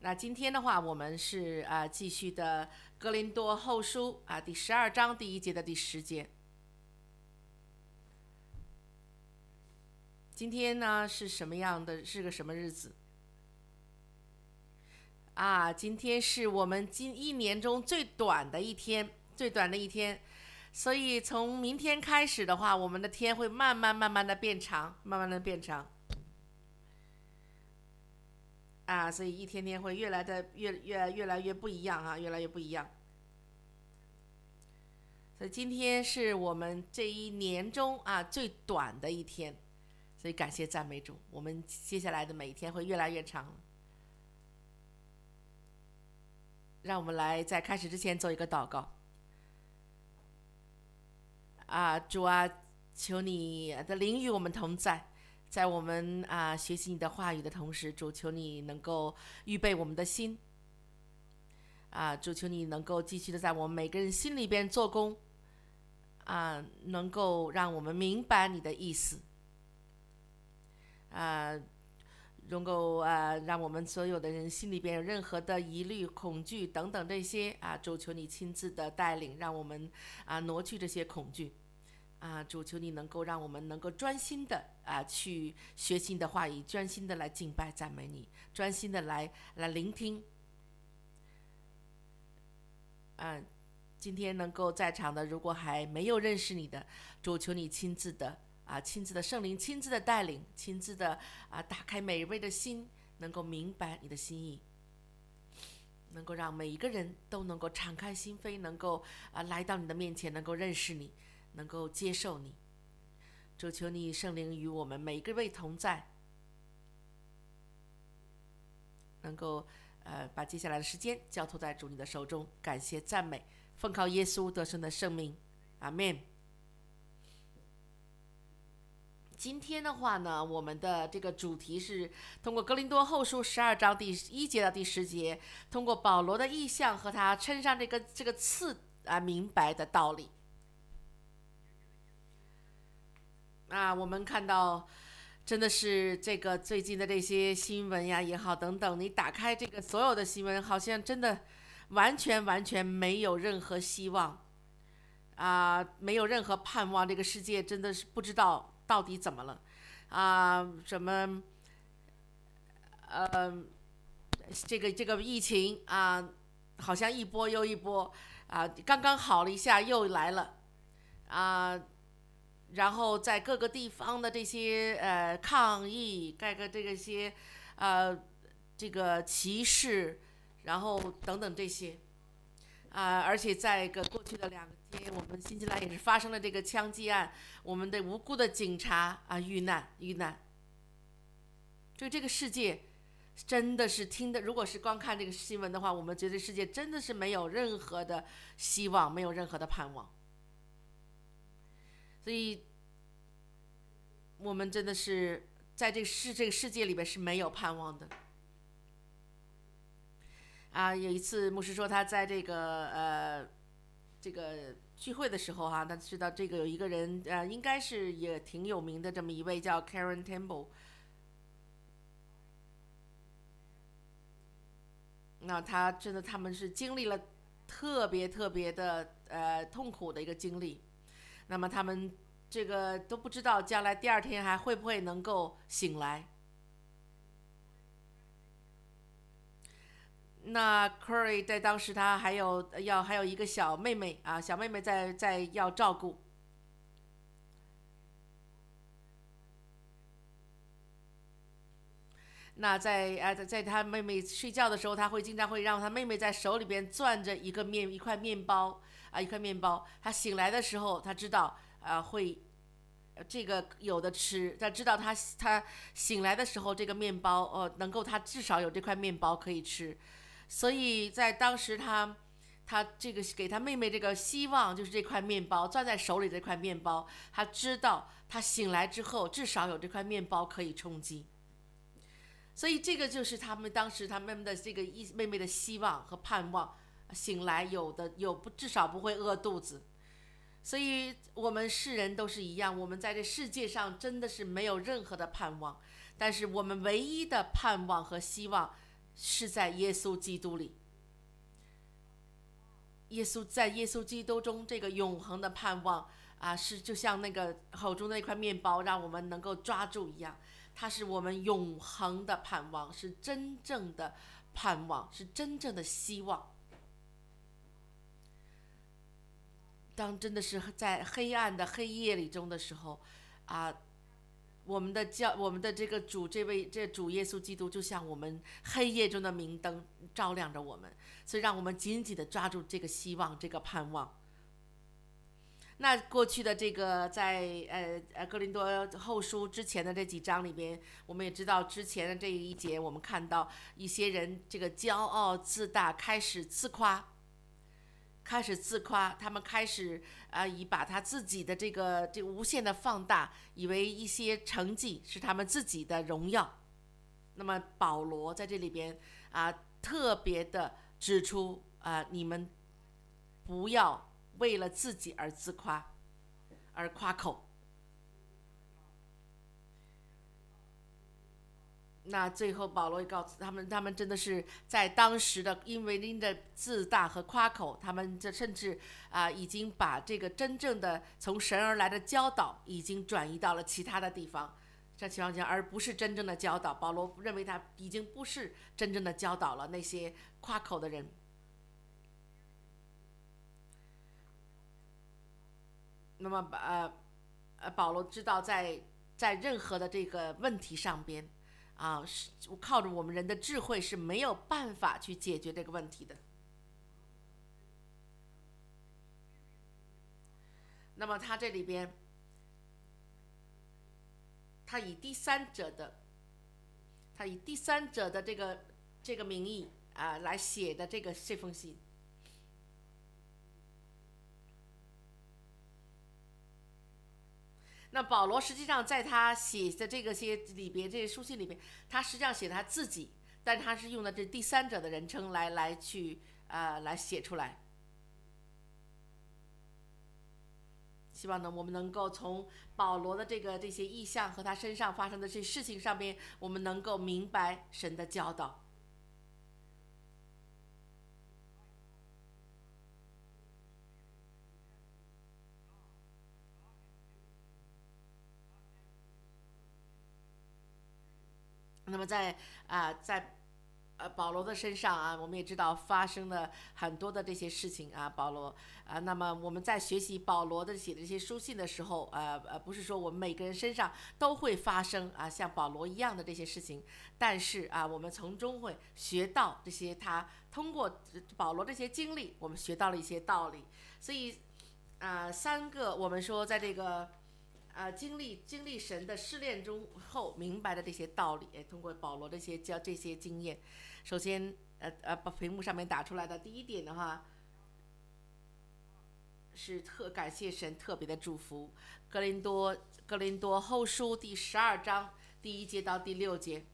那今天的话，我们是继续的哥林多后书第12章第1节的第10节。今天呢是什么样的？是个什么日子？今天是我们今一年中最短的一天，最短的一天。所以从明天开始的话，我们的天会慢慢的变长，慢慢的变长。所以一天天会越来越不一样越来越不一样。所以今天是我们这一年中最短的一天，所以感谢赞美主，我们接下来的每一天会越来越长。让我们来在开始之前做一个祷告。主啊，求你的灵与我们同在，在我们学习你的话语的同时，主求你能够预备我们的心。主求你能够继续的在我们每个人心里边做工，能够让我们明白你的意思，能够让我们所有的人心里边有任何的疑虑、恐惧等等这些主求你亲自的带领，让我们挪去这些恐惧。主求你能够让我们能够专心的去学习你的话语，专心的来敬拜赞美你，专心的来聆听。今天能够在场的，如果还没有认识你的，主求你亲自的圣灵亲自的带领，亲自的打开每一位的心，能够明白你的心意，能够让每一个人都能够敞开心扉，能够来到你的面前，能够认识你，能够接受你。主求你圣灵与我们每一个位同在，能够把接下来的时间交托在主你的手中。感谢赞美，奉靠耶稣得胜的圣名，阿们。今天的话呢，我们的这个主题是通过哥林多后书12章第1节到第10节，通过保罗的意象和他称上这个刺明白的道理。我们看到真的是这个最近的这些新闻也好等等，你打开这个所有的新闻，好像真的完全没有任何希望没有任何盼望。这个世界真的是不知道到底怎么了什么这个疫情好像一波又一波刚刚好了一下又来了然后在各个地方的这些抗议，这些这个歧视，然后等等这些而且在过去的2天，我们新西兰也是发生了这个枪击案，我们的无辜的警察遇难。就这个世界真的是如果是光看这个新闻的话，我们觉得世界真的是没有任何的希望，没有任何的盼望。所以我们真的是在这个世界里边是没有盼望的有一次牧师说他在这个聚会的时候他知道这个有一个人应该是也挺有名的，这么一位叫 Karen Temple。 那他们是经历了特别的痛苦的一个经历，那么他们这个都不知道将来第2天还会不会能够醒来。那 Curry 在当时他还有一个小妹妹小妹妹在要照顾。那在他妹妹睡觉的时候，他经常会让他妹妹在手里边攥着一块面包一块面包。他醒来的时候，他知道会这个有的吃，他知道他醒来的时候这个面包能够他至少有这块面包可以吃。所以在当时他这个给他妹妹这个希望就是这块面包，攥在手里这块面包，他知道他醒来之后至少有这块面包可以充饥。所以这个就是当时他们的这个妹妹的希望和盼望，醒来至少不会饿肚子。所以我们世人都是一样，我们在这世界上真的是没有任何的盼望，但是我们唯一的盼望和希望是在耶稣基督里。在耶稣基督中，这个永恒的盼望是就像那个口中的那块面包，让我们能够抓住一样。它是我们永恒的盼望，是真正的盼望，是真正的希望。当真的是在黑暗的黑夜里中的时候，我们的这个主，这主耶稣基督，就像我们黑夜中的明灯，照亮着我们，所以让我们紧紧的抓住这个希望，这个盼望。那过去的这个在哥林多后书之前的这几章里边，我们也知道之前的这一节，我们看到一些人这个骄傲自大，开始自夸，他们开始以把他自己的这个无限的放大，以为一些成绩是他们自己的荣耀。那么保罗在这里边特别的指出你们不要为了自己而自夸，而夸口。那最后保罗也告诉他们真的是在当时的因着自大和夸口，他们这甚至已经把这个真正的从神而来的教导已经转移到了其他的地方，这情况下而不是真正的教导。保罗认为他已经不是真正的教导了那些夸口的人。那么保罗知道在任何的这个问题上边是靠着我们人的智慧是没有办法去解决这个问题的。那么他这里边，他以第三者的这个名义来写的这封信。那保罗实际上在他写的这些书信里边，他实际上写他自己，但他是用的这第三者的人称来写出来。希望呢，我们能够从保罗的这些意象和他身上发生的这些事情上边，我们能够明白神的教导。那么在保罗的身上我们也知道发生了很多的这些事情保罗那么我们在学习保罗的写的这些书信的时候不是说我们每个人身上都会发生像保罗一样的这些事情，但是我们从中会学到这些，他通过保罗这些经历，我们学到了一些道理。所以三个我们说在这个经历神的试炼中后明白的这些道理，通过保罗这些经验。首先把屏幕上面打出来的第一点的话，是感谢神特别的祝福。哥林多后书第12章第1节到第6节。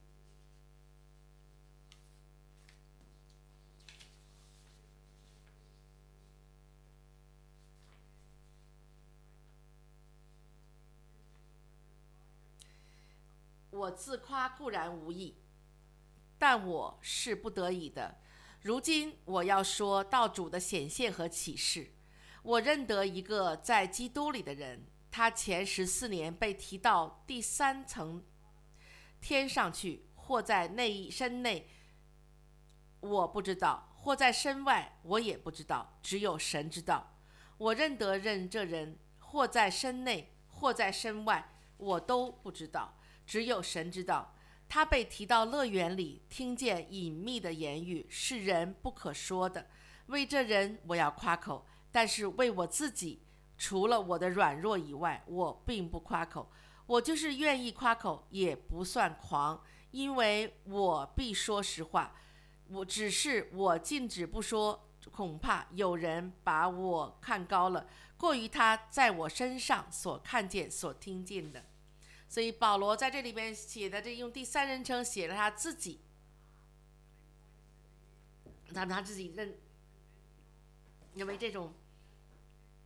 我自夸固然无益，但我是不得已的。如今我要说到主的显现和启示。我认得一个在基督里的人，他前14年被提到第3层天上去，或在身内，我不知道；或在身外，我也不知道，只有神知道。我认得这人，或在身内，或在身外，我都不知道，只有神知道。他被提到乐园里，听见隐秘的言语，是人不可说的。为这人我要夸口，但是为我自己，除了我的软弱以外，我并不夸口。我就是愿意夸口，也不算狂，因为我必说实话。只是我禁止不说，恐怕有人把我看高了，过于他在我身上所看见、所听见的。所以保罗在这里边写的用第三人称写了他自己，他自己因为这种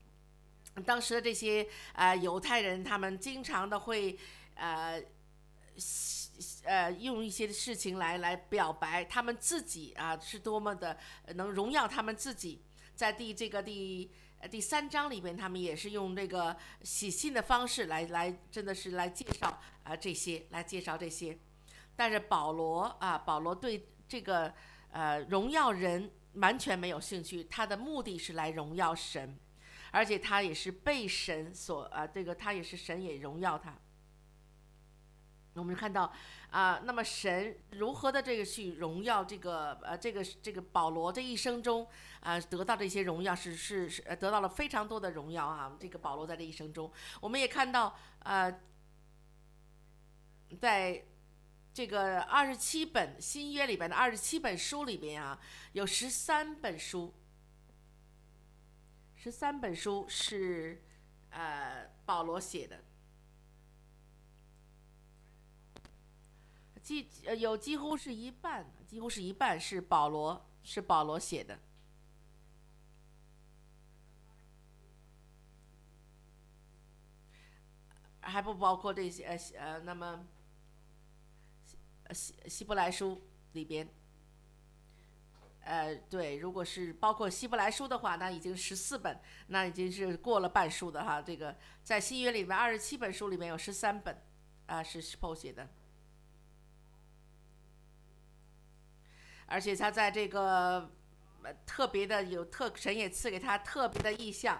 当时的这些犹太人，他们经常的会用一些事情来表白他们自己啊是多么的能荣耀他们自己。在第三章里边，他们也是用这个写信的方式真的是来介绍这些，来介绍这些。但是保罗对这个荣耀人完全没有兴趣，他的目的是来荣耀神，而且他也是被神所这个他也是神也荣耀他。我们看到那么神如何的这个去荣耀这个保罗这一生中得到这些荣耀是得到了非常多的荣耀啊。这个保罗在这一生中，我们也看到在这个27本新约里边的27本书里边有13本书是保罗写的。几乎是一半是保罗写的，还不包括这些那么希伯来书里边，对，如果是包括希伯来书的话，那已经14本，那已经是过了半数的哈。这个在新约里面27本书里面有13本是 Paul 写的。而且他在这个特别的神也赐给他特别的意象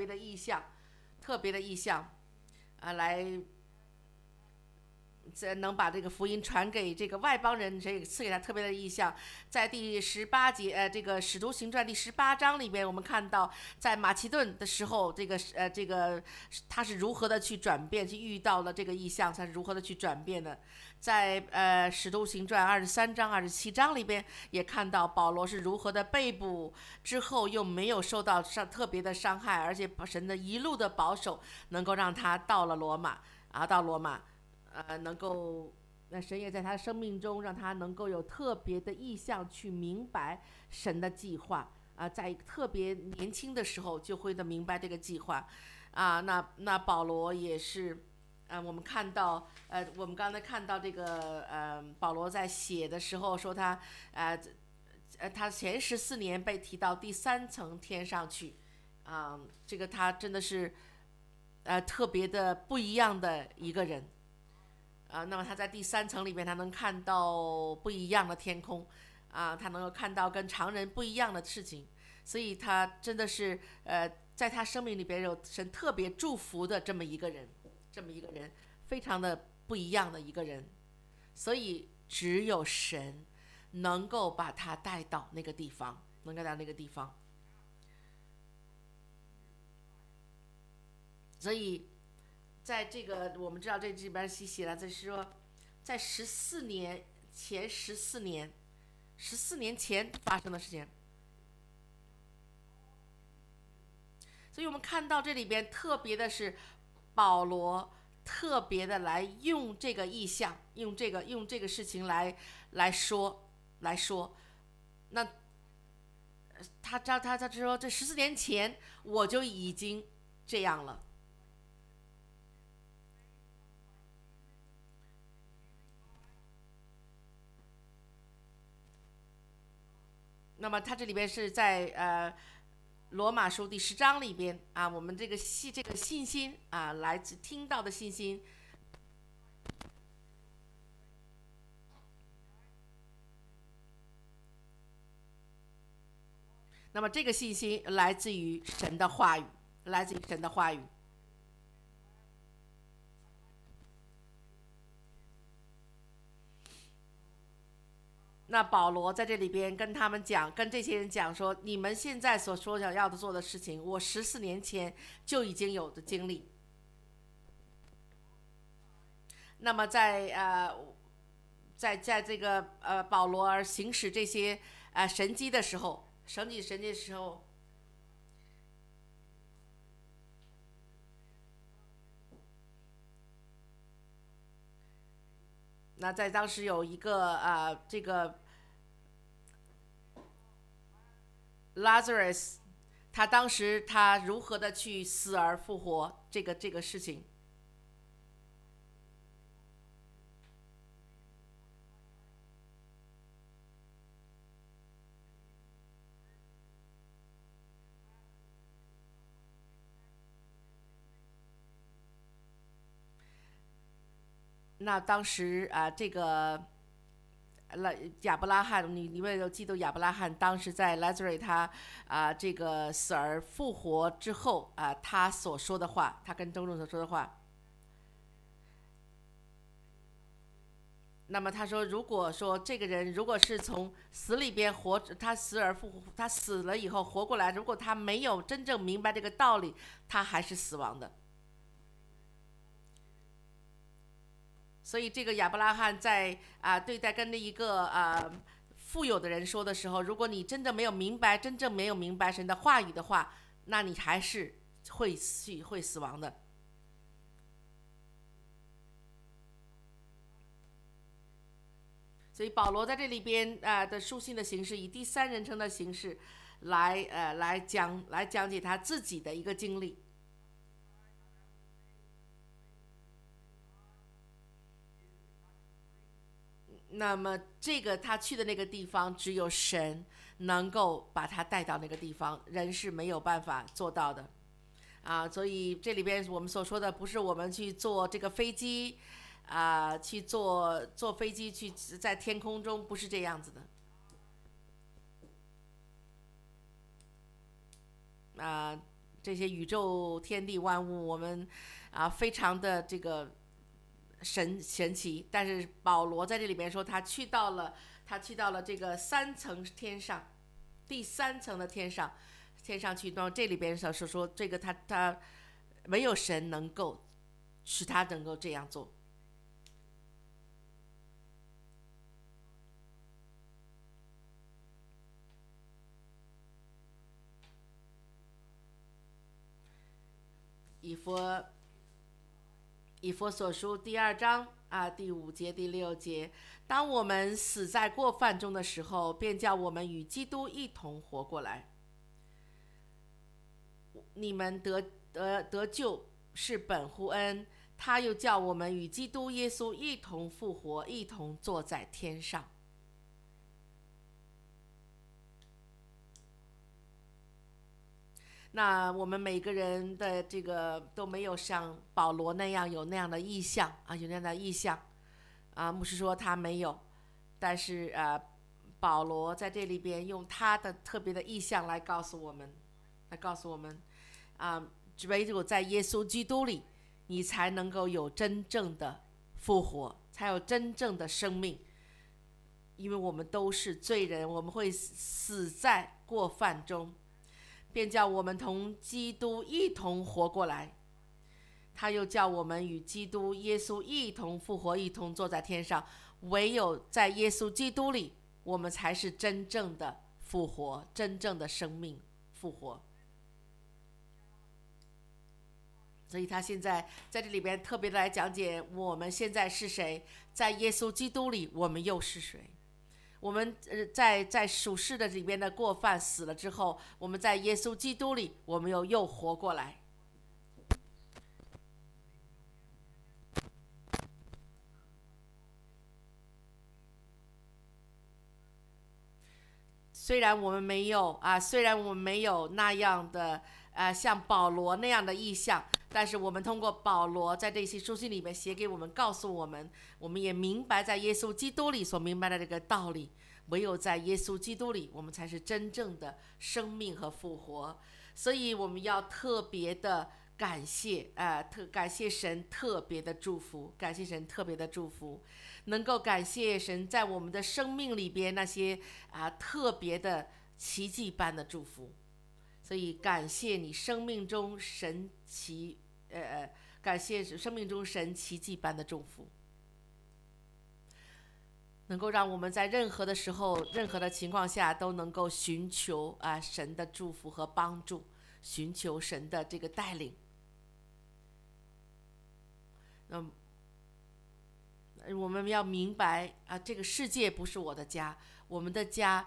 来能把这个福音传给这个外邦人，神也赐给他特别的意象。在第18节，这个使徒行传第18章里边，我们看到在马其顿的时候，这个他是如何的去转变，去遇到了这个意象，他是如何的去转变的。在使徒行传23章27章里边，也看到保罗是如何的被捕之后又没有受到特别的伤害，而且神的一路的保守，能够让他到了罗马到罗马。能够，那神也在他生命中让他能够有特别的意向去明白神的计划在特别年轻的时候就会的明白这个计划那保罗也是我们看到我们刚才看到这个保罗在写的时候说他他前14年被提到第3层天上去这个他真的是特别的不一样的一个人。那么他在第3层里面，他能看到不一样的天空他能够看到跟常人不一样的事情，所以他真的是在他生命里边有神特别祝福的这么一个人，非常的不一样的一个人，所以只有神能够把他带到那个地方，所以。在这个我们知道这里边写了，就是说，在14年前发生的事情，所以我们看到这里边特别的是保罗特别的来用这个意象，用这个事情来说，那他说这14年前我就已经这样了。那么它这里边是在罗马书第10章里边我们这个信心来自听到的信心。那么这个信心来自于神的话语，那保罗在这里边跟他们讲，跟这些人讲说，你们现在所说想要的做的事情，我14年前就已经有的经历。那么在这个保罗而行使这些神迹的时候，那在当时有一个这个 Lazarus， 他当时他如何的去死而复活这个事情。 那当时这个亚伯拉罕，你们有记得亚伯拉罕当时在拉 a 瑞他这个死而复活之后他所说的话，他跟众所说的话。那么他说，如果说这个人如果是从死里边活，他死而复活，他死了以后活过来，如果他没有真正明白这个道理，他还是死亡的。所以这个亚伯拉罕在对待跟一个富有的人说的时候，如果你真正没有明白，真正没有明白神的话语的话，那你还是会死亡的。所以保罗在这里边的书信的形式，以第三人称的形式来讲解他自己的一个经历。那么这个他去的那个地方，只有神能够把他带到那个地方，人是没有办法做到的所以这里边我们所说的不是我们去坐这个飞机去坐飞机去在天空中，不是这样子的这些宇宙天地万物，我们非常的这个神奇。但是保罗在这里边说，他去到了这个三层天上，第三层的天上去。到这里边所说这个他没有神能够使他能够这样做。以弗所书第2章第5节第6节，当我们死在过犯中的时候，便叫我们与基督一同活过来。你们得救是本乎恩，他又叫我们与基督耶稣一同复活，一同坐在天上。那我们每个人的这个都没有像保罗那样有那样的意向有那样的意向牧师说他没有，但是保罗在这里边用他的特别的意向来告诉我们，唯有在耶稣基督里，你才能够有真正的复活，才有真正的生命。因为我们都是罪人，我们会死在过犯中，便叫我们同基督一同活过来。他又叫我们与基督耶稣一同复活，一同坐在天上。唯有在耶稣基督里，我们才是真正的复活，真正的生命复活。所以他现在在这里边特别的来讲解我们现在是谁，在耶稣基督里我们又是谁。我们在属世的里边的过犯死了之后，我们在耶稣基督里我们又活过来。虽然我们没有那样的像保罗那样的意向，但是我们通过保罗在这些书信里面写给我们，告诉我们，我们也明白在耶稣基督里所明白的这个道理。唯有在耶稣基督里，我们才是真正的生命和复活。所以我们要特别的感谢感谢神特别的祝福，感谢神特别的祝福，能够感谢神在我们的生命里边那些特别的奇迹般的祝福。所以感谢你生命中感谢生命中神奇迹般的祝福，能够让我们在任何的时候、任何的情况下都能够寻求神的祝福和帮助，寻求神的这个带领。我们要明白这个世界不是我的家，我们的家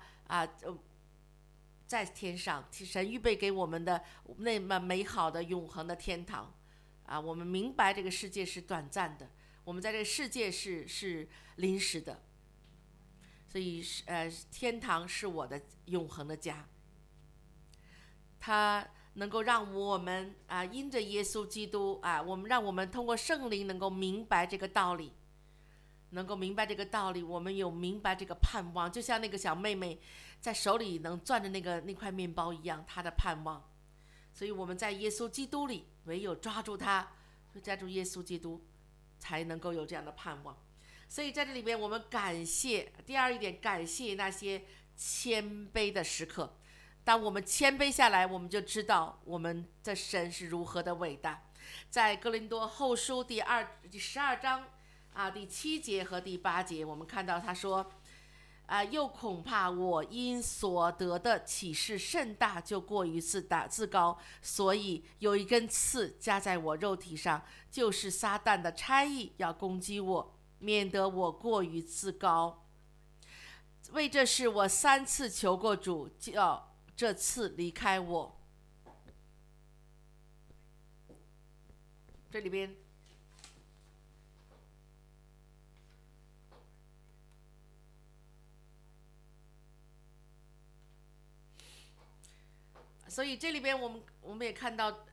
在天上，神预备给我们的那么美好的永恒的天堂我们明白这个世界是短暂的，我们在这个世界是临时的，所以天堂是我的永恒的家。它能够让我们因着耶稣基督让我们通过圣灵能够明白这个道理， 能够明白这个道理，我们有明白这个盼望，就像那个小妹妹在手里能攥着那块面包一样，她的盼望。所以我们在耶稣基督里，唯有抓住他，抓住耶稣基督，才能够有这样的盼望。所以在这里边，我们感谢第二一点，感谢那些谦卑的时刻。当我们谦卑下来，我们就知道我们的神是如何的伟大。在哥林多后书第12章第7节和第8节，我们看到他说又恐怕我因所得的启示甚大，就过于自高，所以有一根刺加在我肉体上，就是撒旦的差役要攻击我，免得我过于自高。为这事我3次求过主，叫这次离开我。这里边所以这里边我们也看到，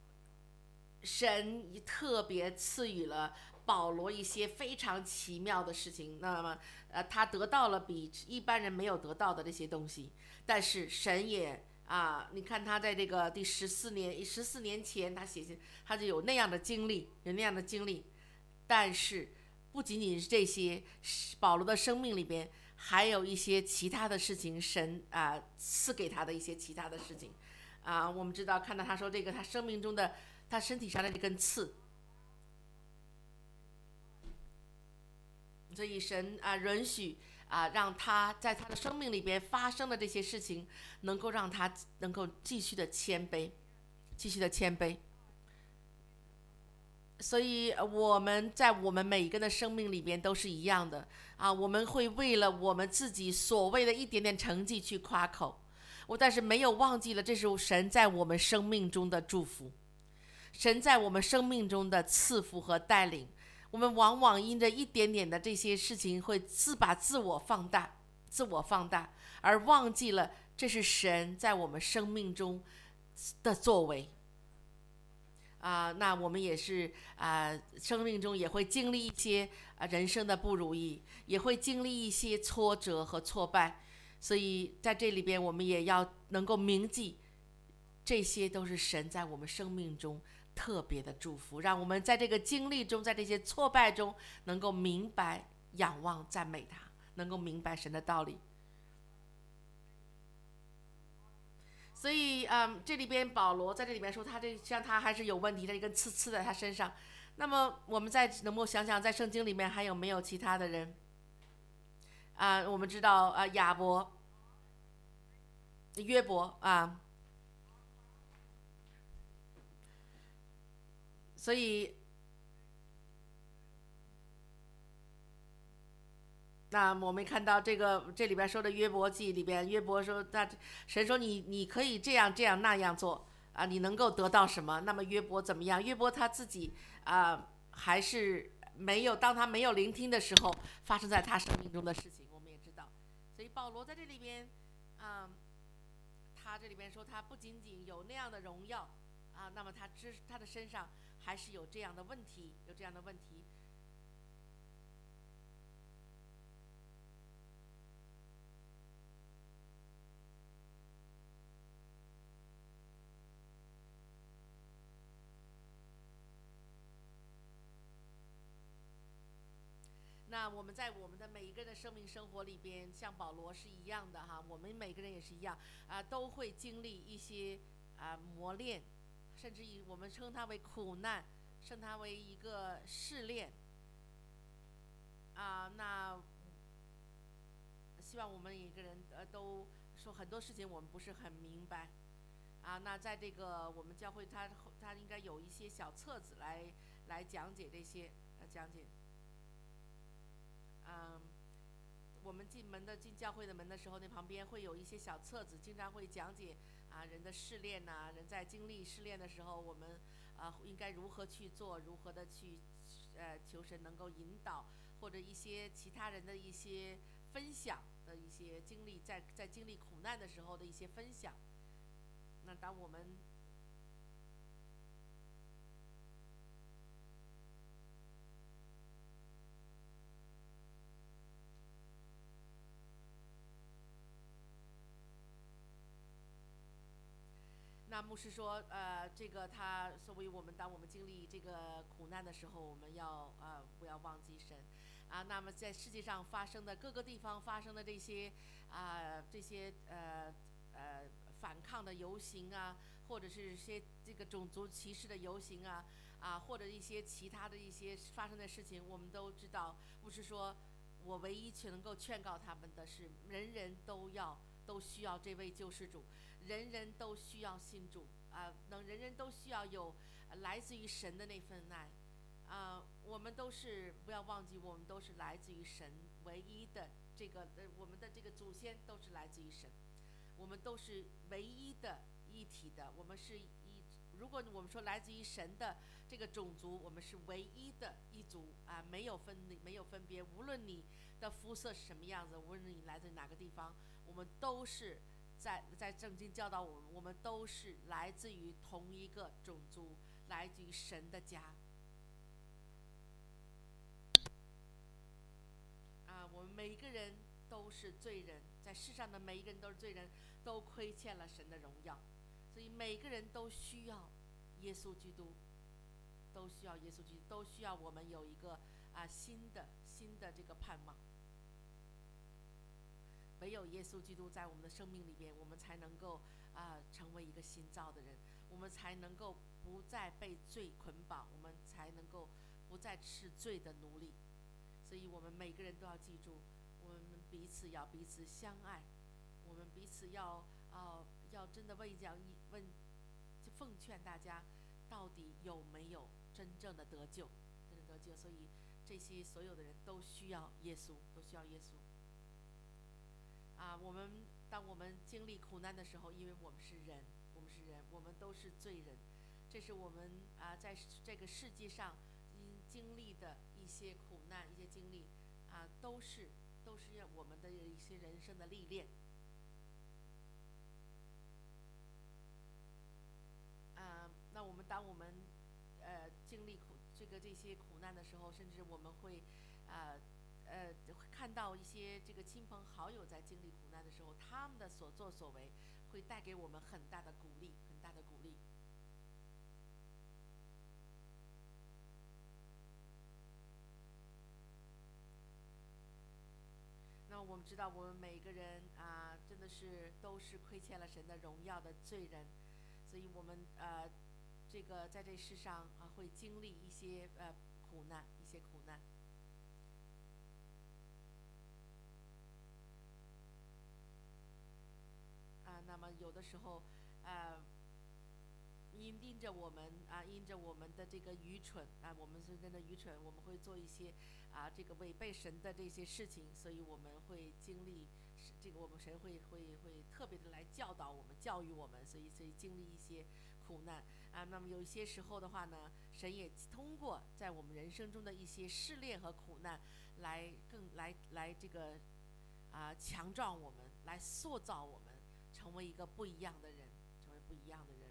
神特别赐予了保罗一些非常奇妙的事情。那么他得到了比一般人没有得到的这些东西，但是神也你看他在这个第14年前，他就有那样的经历，但是不仅仅是这些，保罗的生命里边还有一些其他的事情，神赐给他的一些其他的事情。我们知道看到他说这个他生命中的他身体上的这根刺，所以神允许让他在他的生命里边发生的这些事情，能够让他能够继续的谦卑。所以我们在我们每一个人的生命里边都是一样的我们会为了我们自己所谓的一点点成绩去夸口，但是没有忘记了这是神在我们生命中的祝福，神在我们生命中的赐福和带领。我们往往因着一点点的这些事情会把自我放大，而忘记了这是神在我们生命中的作为。那我们也是生命中也会经历一些人生的不如意，也会经历一些挫折和挫败，所以在这里边我们也要能够铭记，这些都是神在我们生命中特别的祝福，让我们在这个经历中，在这些挫败中，能够明白、仰望、赞美他，能够明白神的道理。所以，这里边保罗在这里面说，他还是有问题的，一根刺在他身上。那么，我们能够想想，在圣经里面还有没有其他的人？我们知道亚伯、约伯所以那我们看到这里边说的约伯记里边，约伯说神说你可以这样那样做你能够得到什么？那么约伯怎么样？约伯他自己还是没有，当他没有聆听的时候，发生在他生命中的事情，我们也知道。所以保罗在这里边他这里边说他不仅仅有那样的荣耀那么他的身上还是有这样的问题。那我们在我们的每一个人的生命生活里边，像保罗是一样的我们每个人也是一样都会经历一些磨练，甚至于我们称它为苦难，称它为一个试炼那希望我们每个人都说很多事情我们不是很明白那在这个我们教会他应该有一些小册子来讲解这些我们进教会的门的时候，那旁边会有一些小册子，经常会讲解人的试炼人在经历试炼的时候，我们应该如何去做，如何的去求神能够引导，或者一些其他人的一些分享的一些经历，在经历苦难的时候的一些分享。那当我们那牧师说，这个他作为我们，当我们经历这个苦难的时候，我们要不要忘记神啊？那么在世界上发生的各个地方发生的这些反抗的游行啊，或者是一些这个种族歧视的游行或者一些其他的一些发生的事情，我们都知道，牧师说，我唯一能够劝告他们的是，人人都需要这位救世主。人人都需要信主人人都需要有来自于神的那份爱我们都是不要忘记，我们都是来自于神唯一的我们的这个祖先都是来自于神，我们都是唯一的一体的，我们是如果我们说来自于神的这个种族，我们是唯一的一族没有分别，无论你的肤色是什么样子，无论你来自哪个地方，我们都是在圣经教导我们都是来自于同一个种族，来自于神的家我们每一个人都是罪人，在世上的每一个人都是罪人，都亏欠了神的荣耀，所以每个人都需要耶稣基督，都需要耶稣基督，都需要我们有一个新的这个盼望。唯有耶稣基督在我们的生命里边，我们才能够成为一个新造的人，我们才能够不再被罪捆绑，我们才能够不再是罪的奴隶。所以我们每个人都要记住，我们彼此相爱，我们彼此要真的就奉劝大家，到底有没有真正的得救？所以这些所有的人都需要耶稣，都需要耶稣。当我们经历苦难的时候，因为我们是人，我们都是罪人，这是我们在这个世界上经历的一些苦难，一些经历都是我们的一些人生的历练。当我们经历这些苦难的时候，甚至我们会看到一些这个亲朋好友在经历苦难的时候，他们的所作所为会带给我们很大的鼓励，很大的鼓励。那我们知道，我们每个人真的都是亏欠了神的荣耀的罪人，所以我们这个在这世上会经历一些苦难。那么有的时候因着我们的这个愚蠢我们是真的愚蠢，我们会做一些这个违背神的这些事情，所以我们会经历这个，我们神会特别的来教导我们、教育我们，所以经历一些苦难那么有一些时候的话呢，神也通过在我们人生中的一些试炼和苦难来这个强壮我们，来塑造我们，成为一个不一样的人，成为不一样的人。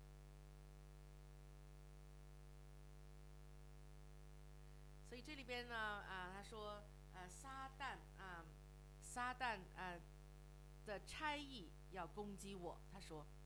所以这里边呢他说撒旦的差役要攻击我，他说